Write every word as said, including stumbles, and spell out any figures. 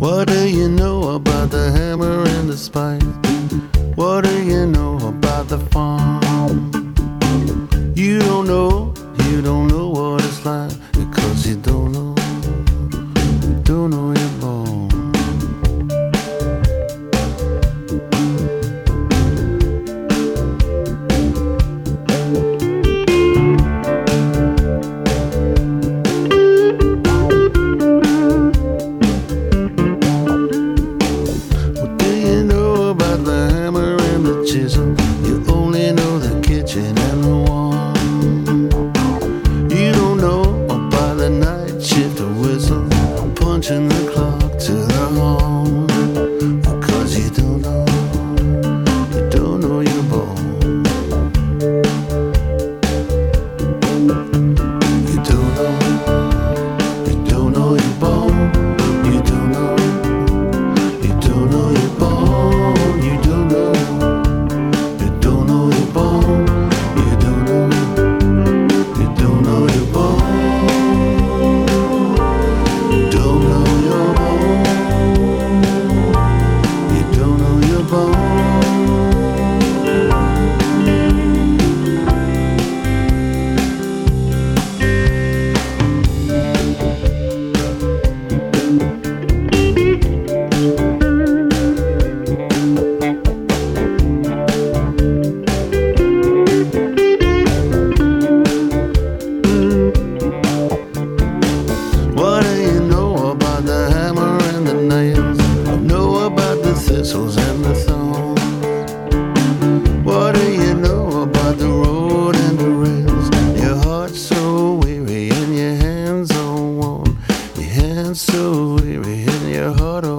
What do you know about the hammer and the spike? What do you know about the farm? You don't know, you don't know what it's like, because you don't know, you don't know you're born. What do you know about the hammer and the chisel? You only know the kitchen and the wall. You don't know about the night shift or whistle, punching the clock to the home, because you don't know, you don't know you're born. You don't know, you don't know you're born. You don't know, you don't know you're born. You don't know, you don't know you're born. You don't know, you don't know you're born. You don't know you're born. You don't know you're born. What do you know about the hammer and the nails? I know about the thistles and the thorns. What do you know about the road and the rails? Your heart's so weary and your hands all worn. Your hands so weary and your heart all